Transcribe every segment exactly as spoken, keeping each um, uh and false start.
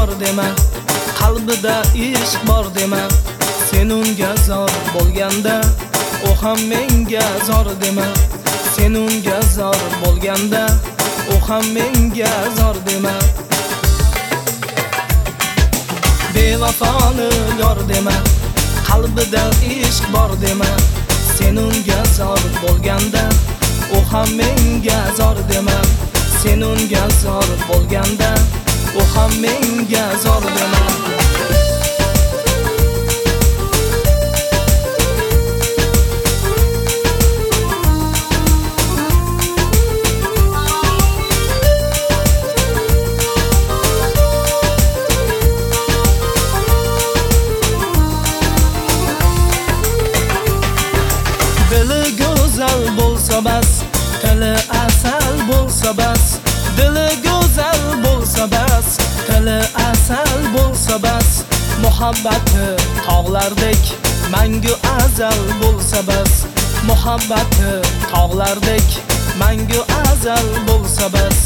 zor dema, qalbida ishq bor dema. Sen unga zor bo'lganda, o ham menga zor dema. Sen unga zor bo'lganda, o ham menga zor dema. Bevafoni yor dema, qalbida ishq bor dema. Sen unga zor bo'lganda, o ham menga zor dema. Sen unga zor bo'lganda, o ham menga zor dema. Dili go'zal bo'lsa bas, tili asal bo'lsa bas. Dili go'zal bo'lsa bas, tili asal bo'lsa bas. Muhabbati tog'lardek mangu azal bo'lsa bas. Muhabbati tog'lardek mangu azal bo'lsa bas.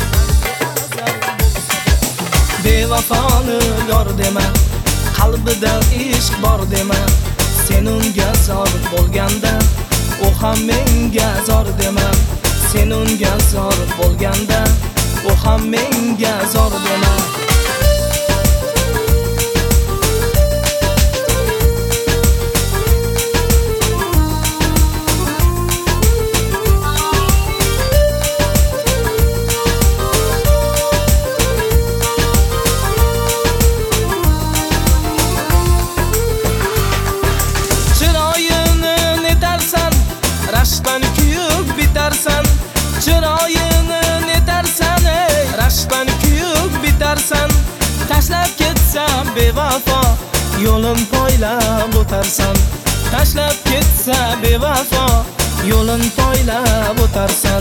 Bevafoni yor dema, qalbida ishq bor dema. Sen unga zor bo'lganda, o ham menga zor dema. Sen unga zor bo'lganda, o ham menga zor dema. Rashkdan kuyib bitarsan, chiroyini netarsan, ey rashkdan kuyib bitarsan. Tashlab ketsam bevafo, yo'lim poylab o'tarsan. Tashlab ketsa bevafo, yo'lim poylab o'tarsan.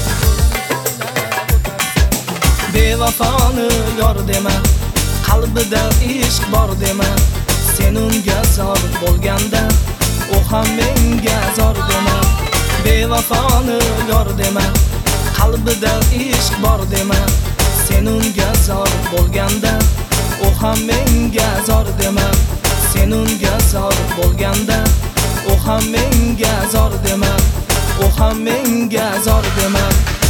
Bevafoni yor dema, qalbida ishq bor dema. Sen unga zor bo'lganda, o ham menga zor dema. Bevafoni yor dema, qalbida ishq bor dema. Sen unga zor bo'lganda, o ham menga zor dema. Sen unga zor bo'lganda, o ham menga zor dema. O ham menga zor dema.